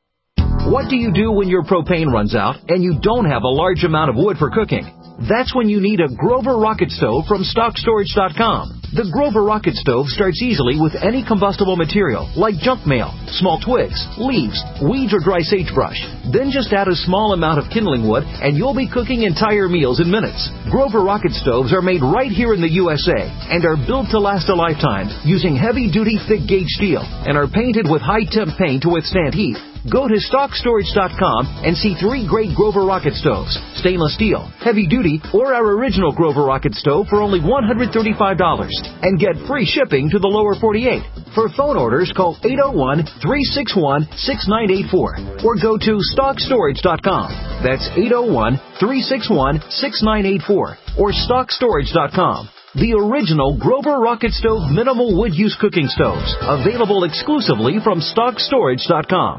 What do you do when your propane runs out and you don't have a large amount of wood for cooking? That's when you need a Grover Rocket Stove from stock storage dot com. The Grover Rocket Stove starts easily with any combustible material like junk mail, small twigs, leaves, weeds, or dry sagebrush. Then just add a small amount of kindling wood and you'll be cooking entire meals in minutes. Grover Rocket Stoves are made right here in the U S A and are built to last a lifetime using heavy-duty thick-gauge steel and are painted with high-temp paint to withstand heat. Go to stock storage dot com and see three great Grover Rocket Stoves, stainless steel, heavy duty, or our original Grover Rocket Stove for only one hundred thirty-five dollars and get free shipping to the lower forty-eight. For phone orders, call eight oh one, three six one, six nine eight four or go to stock storage dot com. That's eight oh one, three six one, six nine eight four or stock storage dot com. The original Grover Rocket Stove minimal wood use cooking stoves, available exclusively from stock storage dot com.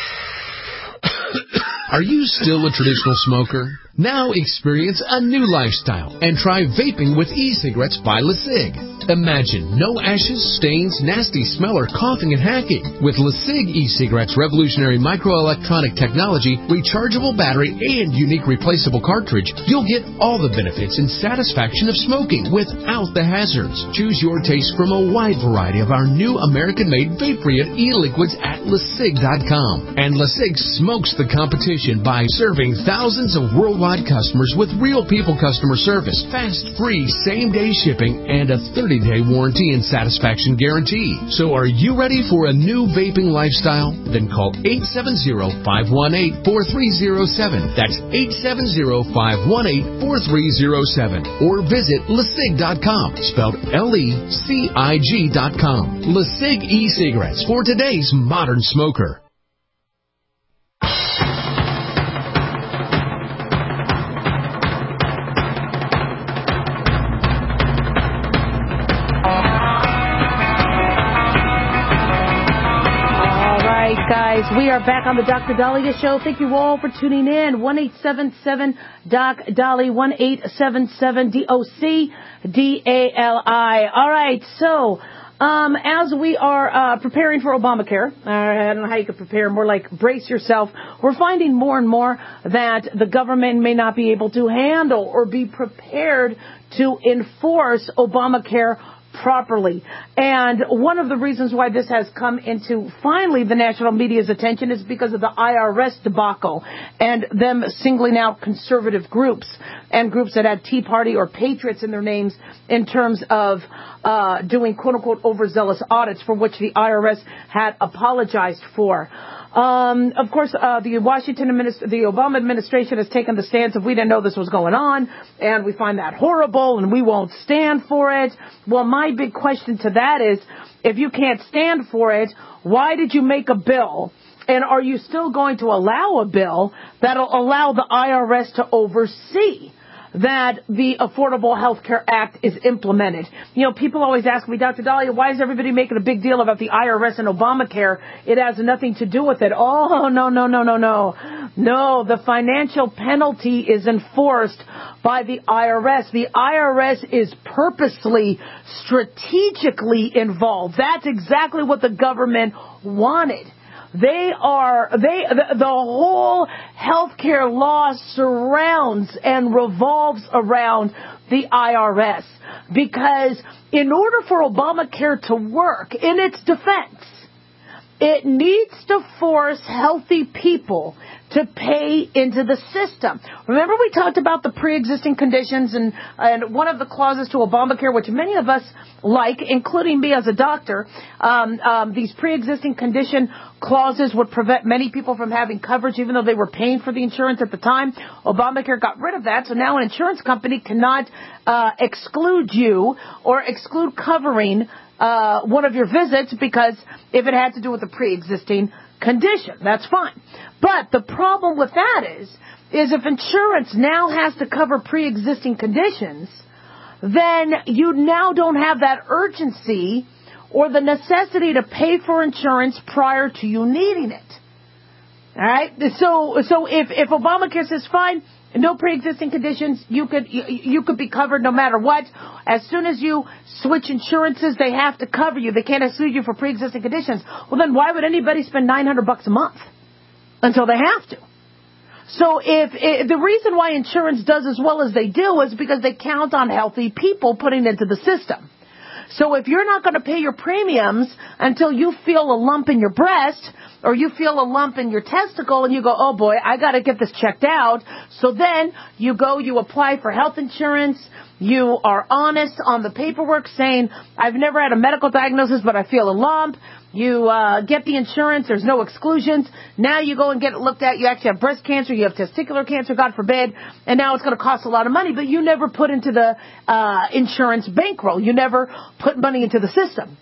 Are you still a traditional smoker? Now experience a new lifestyle and try vaping with e-cigarettes by LeSig. Imagine no ashes, stains, nasty smell, or coughing and hacking. With LeSig e-cigarettes' revolutionary microelectronic technology, rechargeable battery, and unique replaceable cartridge, you'll get all the benefits and satisfaction of smoking without the hazards. Choose your taste from a wide variety of our new American-made Vaporeon e-liquids at LeSig dot com. And LeSig smokes the competition by serving thousands of worldwide customers with real people customer service, fast, free, same-day shipping, and a thirty-day warranty and satisfaction guarantee. So are you ready for a new vaping lifestyle? Then call eight seven zero, five one eight, four three zero seven. That's eight seven zero, five one eight, four three zero seven. Or visit LeSig dot com, spelled L E C I G dot com. LeSig e-cigarettes for today's modern smoker. Guys, we are back on the Doctor Dahlia Show. Thank you all for tuning in. one eight seven seven D O C D A L I, one eight seven seven D O C D A L I. All right, so Um, as we are uh, preparing for Obamacare, uh, I don't know how you could prepare, more like brace yourself, we're finding more and more that the government may not be able to handle or be prepared to enforce Obamacare properly. And one of the reasons why this has come into finally the national media's attention is because of the I R S debacle and them singling out conservative groups and groups that had Tea Party or Patriots in their names in terms of uh, doing quote-unquote overzealous audits, for which the I R S had apologized for. Um, of course, uh, the Washington administ- the Obama administration has taken the stance of we didn't know this was going on, and we find that horrible, and we won't stand for it. Well, my big question to that is, if you can't stand for it, why did you make a bill? And are you still going to allow a bill that'll allow the I R S to oversee that the Affordable Health Care Act is implemented? You know, people always ask me, Doctor Dahlia, why is everybody making a big deal about the I R S and Obamacare? It has nothing to do with it. Oh, no, no, no, no, no. No, the financial penalty is enforced by the I R S. The I R S is purposely, strategically involved. That's exactly what the government wanted. They are, they, the, the whole healthcare law surrounds and revolves around the I R S. Because in order for Obamacare to work, in its defense, it needs to force healthy people to pay into the system. Remember we talked about the pre-existing conditions and, and one of the clauses to Obamacare, which many of us like, including me as a doctor, um, um, these pre-existing condition clauses would prevent many people from having coverage even though they were paying for the insurance at the time. Obamacare got rid of that, so now an insurance company cannot uh, exclude you or exclude covering uh, one of your visits because if it had to do with a pre-existing condition, that's fine. But the problem with that is, is if insurance now has to cover pre-existing conditions, then you now don't have that urgency or the necessity to pay for insurance prior to you needing it. All right? So, so if, if Obamacare says fine, no pre-existing conditions, you could you, you could be covered no matter what. As soon as you switch insurances, they have to cover you. They can't sue you for pre-existing conditions. Well, then why would anybody spend nine hundred bucks a month until they have to? So if, if the reason why insurance does as well as they do is because they count on healthy people putting into the system. So if you're not going to pay your premiums until you feel a lump in your breast or you feel a lump in your testicle and you go, oh boy, I got to get this checked out. So then you go, you apply for health insurance. You are honest on the paperwork saying, I've never had a medical diagnosis, but I feel a lump. You uh, get the insurance. There's no exclusions. Now you go and get it looked at. You actually have breast cancer. You have testicular cancer, God forbid. And now it's going to cost a lot of money. But you never put into the uh, insurance bankroll. You never put money into the system.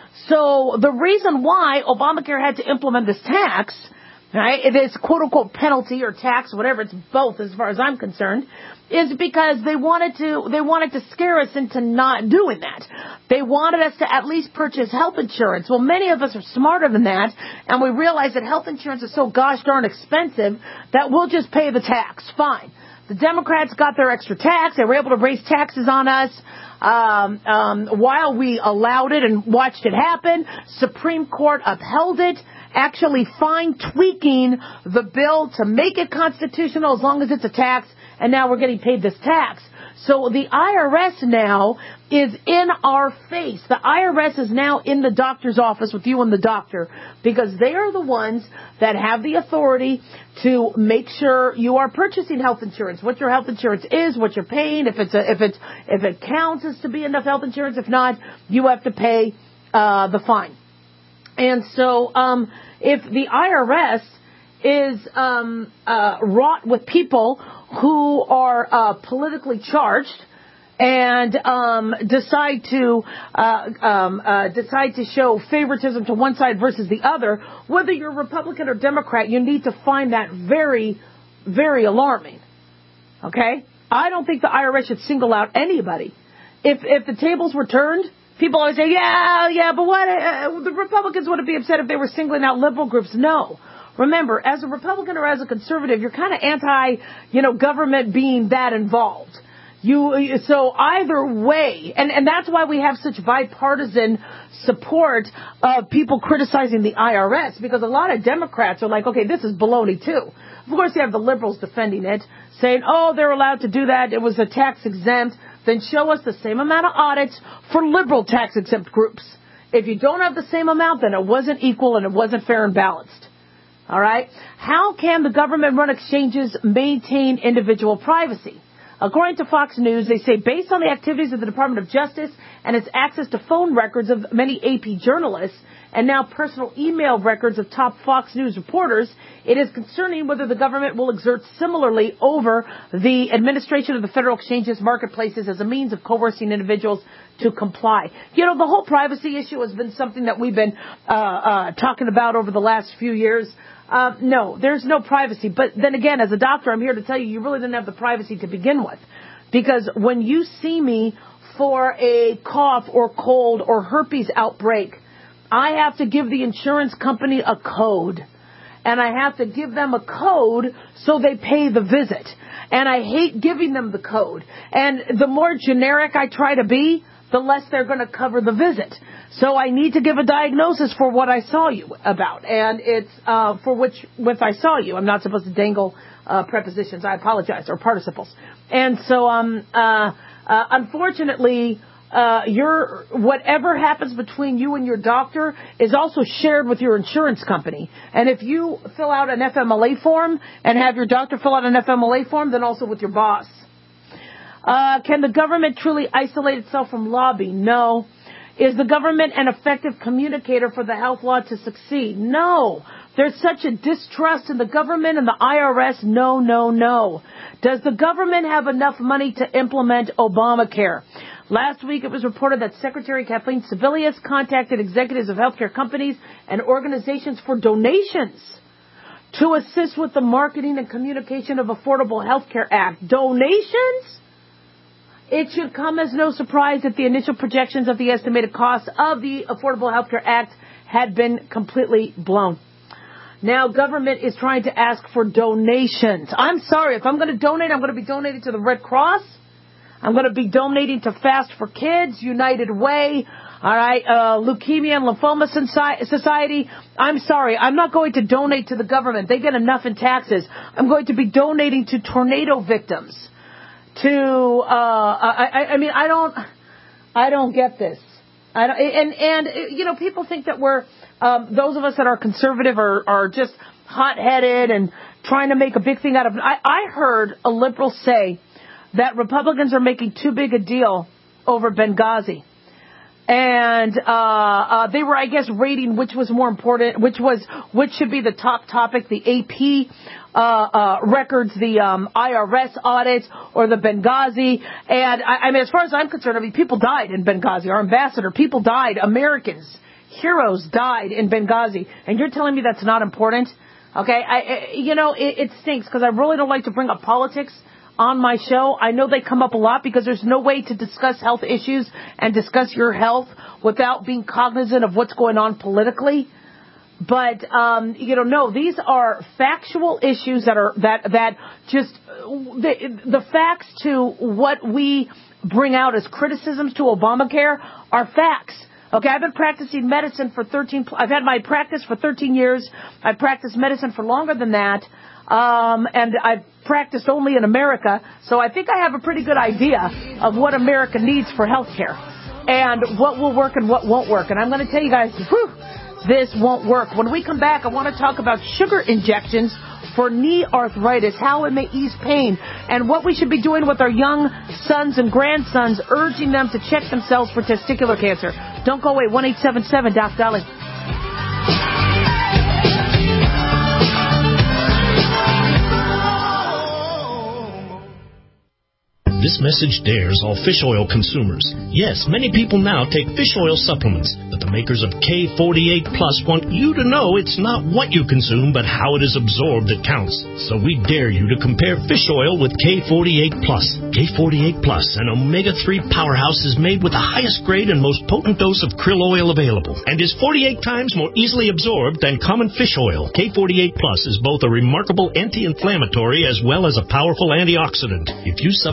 So the reason why Obamacare had to implement this tax, right, this quote-unquote penalty or tax, whatever, it's both as far as I'm concerned, is because they wanted to they wanted to scare us into not doing that. They wanted us to at least purchase health insurance. Well, many of us are smarter than that, and we realize that health insurance is so gosh darn expensive that we'll just pay the tax. Fine. The Democrats got their extra tax. They were able to raise taxes on us um, um, while we allowed it and watched it happen. Supreme Court upheld it, actually fine-tweaking the bill to make it constitutional as long as it's a tax, and now we're getting paid this tax. So the I R S now is in our face. The I R S is now in the doctor's office with you and the doctor because they are the ones that have the authority to make sure you are purchasing health insurance, what your health insurance is, what you're paying, if it's a, if it's if it counts as to be enough health insurance. If not, you have to pay uh, the fine. And so um, if the I R S is um, uh, wrought with people who are uh, politically charged and um, decide to uh, um, uh, decide to show favoritism to one side versus the other, whether you're Republican or Democrat, you need to find that very, very alarming. Okay? I don't think the I R S should single out anybody. If if the tables were turned, people always say, yeah, yeah, but what? Uh, the Republicans wouldn't be upset if they were singling out liberal groups. No. Remember, as a Republican or as a conservative, you're kind of anti, you know, government being that involved. You so either way, and, and that's why we have such bipartisan support of people criticizing the I R S, because a lot of Democrats are like, okay, this is baloney too. Of course, you have the liberals defending it, saying, oh, they're allowed to do that. It was a tax exempt. Then show us the same amount of audits for liberal tax exempt groups. If you don't have the same amount, then it wasn't equal and it wasn't fair and balanced. All right. How can the government-run exchanges maintain individual privacy? According to Fox News, they say based on the activities of the Department of Justice and its access to phone records of many A P journalists and now personal email records of top Fox News reporters, it is concerning whether the government will exert similarly over the administration of the federal exchanges marketplaces as a means of coercing individuals to comply. You know, the whole privacy issue has been something that we've been uh, uh, talking about over the last few years. Uh, no, there's no privacy. But then again, as a doctor, I'm here to tell you, you really didn't have the privacy to begin with. Because when you see me for a cough or cold or herpes outbreak, I have to give the insurance company a code. And I have to give them a code so they pay the visit. And I hate giving them the code. And the more generic I try to be, the less they're going to cover the visit. So I need to give a diagnosis for what I saw you about. And it's uh, for which, with I saw you. I'm not supposed to dangle uh, prepositions. I apologize. Or participles. And so, um, uh, uh, unfortunately, uh, your, whatever happens between you and your doctor is also shared with your insurance company. And if you fill out an F M L A form and have your doctor fill out an F M L A form, then also with your boss. Uh, can the government truly isolate itself from lobbying? No. Is the government an effective communicator for the health law to succeed? No. There's such a distrust in the government and the I R S. No, no, no. Does the government have enough money to implement Obamacare? Last week it was reported that Secretary Kathleen Sebelius contacted executives of healthcare companies and organizations for donations to assist with the marketing and communication of Affordable Health Care Act. Donations? It should come as no surprise that the initial projections of the estimated cost of the Affordable Health Care Act had been completely blown. Now government is trying to ask for donations. I'm sorry, if I'm going to donate, I'm going to be donating to the Red Cross. I'm going to be donating to Fast for Kids, United Way, all right, uh, Leukemia and Lymphoma Society. I'm sorry, I'm not going to donate to the government. They get enough in taxes. I'm going to be donating to tornado victims. To, uh, I, I mean, I don't, I don't get this. I don't, and, and, you know, people think that we're, um, those of us that are conservative are, are just hot-headed and trying to make a big thing out of it. I, I heard a liberal say that Republicans are making too big a deal over Benghazi. And, uh, uh, they were, I guess, rating which was more important, which was, which should be the top topic, the A P, uh, uh, records, the, um, I R S audits, or the Benghazi. And, I, I mean, as far as I'm concerned, I mean, people died in Benghazi. Our ambassador, people died. Americans, heroes died in Benghazi. And you're telling me that's not important? Okay, I, I you know, it, it stinks because I really don't like to bring up politics on my show. I know they come up a lot because there's no way to discuss health issues and discuss your health without being cognizant of what's going on politically. But, um, you know, no, these are factual issues that are, that, that just, the, the facts to what we bring out as criticisms to Obamacare are facts. Okay, I've been practicing medicine for thirteen, I've had my practice for thirteen years. I've practiced medicine for longer than that. Um, and I've practiced only in America, so I think I have a pretty good idea of what America needs for health care and what will work and what won't work. And I'm going to tell you guys, whew, this won't work. When we come back, I want to talk about sugar injections for knee arthritis, how it may ease pain, and what we should be doing with our young sons and grandsons, urging them to check themselves for testicular cancer. Don't go away. one eight seven seven Doc Dolly. This message dares all fish oil consumers. Yes, many people now take fish oil supplements, but the makers of K forty-eight Plus want you to know it's not what you consume, but how it is absorbed that counts. So we dare you to compare fish oil with K forty-eight Plus. K forty-eight Plus, an omega three powerhouse, is made with the highest grade and most potent dose of krill oil available, and is forty-eight times more easily absorbed than common fish oil. K forty-eight Plus is both a remarkable anti-inflammatory as well as a powerful antioxidant. If you suffer from a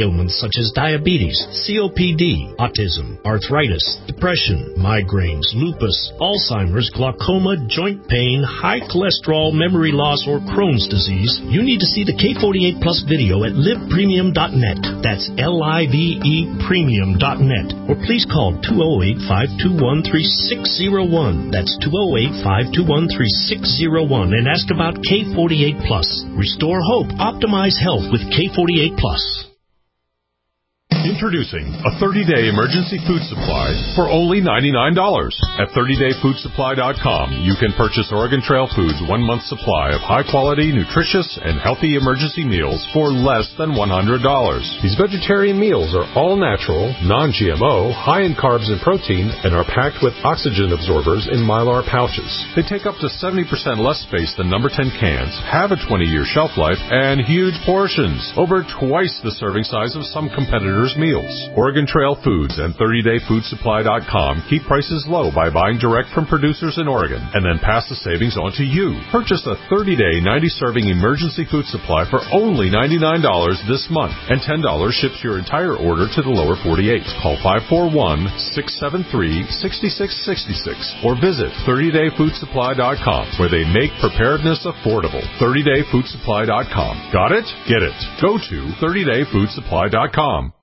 ailments such as diabetes, C O P D, autism, arthritis, depression, migraines, lupus, Alzheimer's, glaucoma, joint pain, high cholesterol, memory loss, or Crohn's disease, you need to see the K forty-eight Plus video at live premium dot net. That's L I V E premium dot net. Or please call two oh eight, five two one, three six oh one. That's two oh eight, five two one, three six oh one and ask about K forty-eight Plus. Restore hope. Optimize health with K forty-eight Plus. Introducing a thirty-day emergency food supply for only ninety-nine dollars. At thirty day food supply dot com, you can purchase Oregon Trail Foods' one-month supply of high-quality, nutritious, and healthy emergency meals for less than one hundred dollars. These vegetarian meals are all natural, non-G M O, high in carbs and protein, and are packed with oxygen absorbers in Mylar pouches. They take up to seventy percent less space than number ten cans, have a twenty year shelf life, and huge portions, over twice the serving size of some competitors' meals. Oregon Trail Foods and thirty day food supply dot com keep prices low by buying direct from producers in Oregon and then pass the savings on to you. Purchase a thirty day, ninety serving emergency food supply for only ninety-nine dollars this month, and ten dollars ships your entire order to the lower forty-eight. Call five four one, six seven three, six six six six or visit thirty day food supply dot com, where they make preparedness affordable. thirty day food supply dot com. Got it? Get it. Go to thirty day food supply dot com.